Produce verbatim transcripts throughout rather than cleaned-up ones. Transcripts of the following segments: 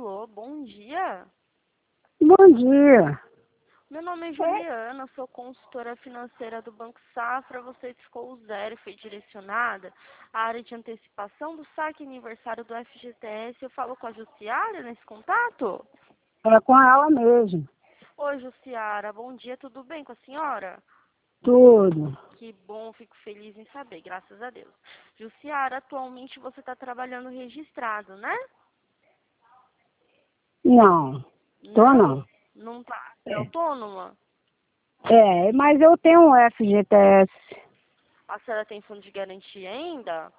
Alô, bom dia. Bom dia. Meu nome é Juliana, sou consultora financeira do Banco Safra. Você ficou zero e foi direcionada à área de antecipação do saque aniversário do F G T S. Eu falo com a Jussiara nesse contato? É com ela mesmo. Oi, Jussiara, bom dia, tudo bem com a senhora? Tudo. Que bom, fico feliz em saber, graças a Deus. Jussiara, atualmente você está trabalhando registrado, né? Não, tô não. Não tá. É É. autônoma? é, mas eu tenho um F G T S. A senhora tem fundo de garantia ainda?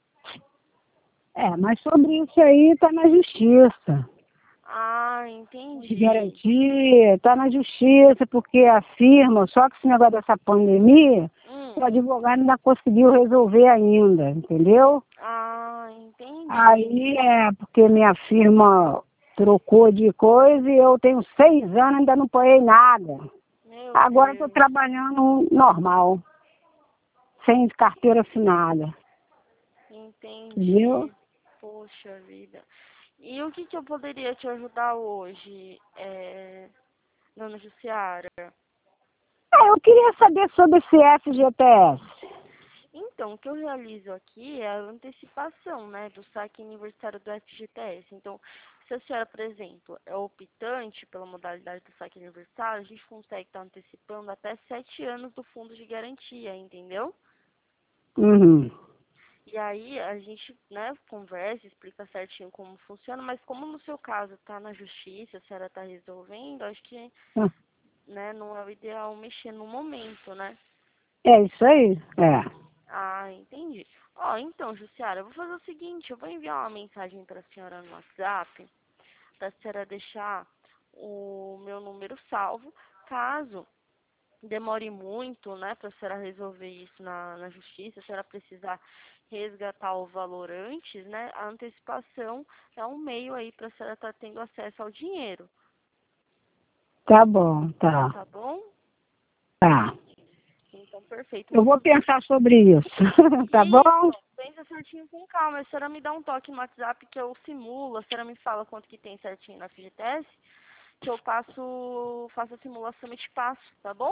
É, mas sobre isso aí tá na justiça. Ah, entendi. De garantia, tá na justiça, porque a firma, só que esse negócio dessa pandemia, Hum. o advogado ainda conseguiu resolver ainda, entendeu? Ah, entendi. Aí é porque minha firma trocou de coisa e eu tenho seis anos ainda não paguei nada. Meu Agora estou Deus. trabalhando normal, sem carteira assinada. Entendi. Viu? Poxa vida. E o que que eu poderia te ajudar hoje, é, dona Jussiara? É, eu queria saber sobre esse F G T S. Então, o que eu realizo aqui é a antecipação, né, do saque aniversário do F G T S. Então, se a senhora, por exemplo, é optante pela modalidade do saque aniversário, a gente consegue estar antecipando até sete anos do fundo de garantia, entendeu? Uhum. E aí a gente, né, conversa, explica certinho como funciona, mas como no seu caso está na justiça, a senhora está resolvendo, acho que, Ah, né, não é o ideal mexer no momento, né? É isso aí. É. Ah, entendi. Ó, então, Jussiara, eu vou fazer o seguinte, eu vou enviar uma mensagem para a senhora no WhatsApp, para a senhora deixar o meu número salvo, caso demore muito, né, para a senhora resolver isso na, na justiça, a senhora precisar resgatar o valor antes, né, a antecipação é um meio aí para a senhora estar tendo acesso ao dinheiro, Tá bom, tá. tá bom? Tá. Então, perfeito. Eu Vou vou fazer pensar sobre isso. Tá bom? isso, pensa certinho com calma. A senhora me dá um toque no WhatsApp que eu simulo, a senhora me fala quanto que tem certinho na F G T S, que eu passo, faço a simulação e te passo, tá bom?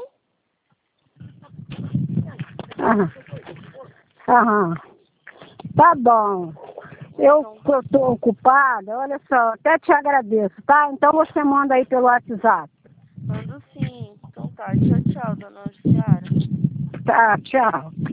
Aham. Aham. Tá bom. Eu Então, estou ocupada, olha só, até te agradeço, tá? Então você manda aí pelo WhatsApp. mando sim. Então tá, tchau, tchau, dona Jussiara. Tá, tchau.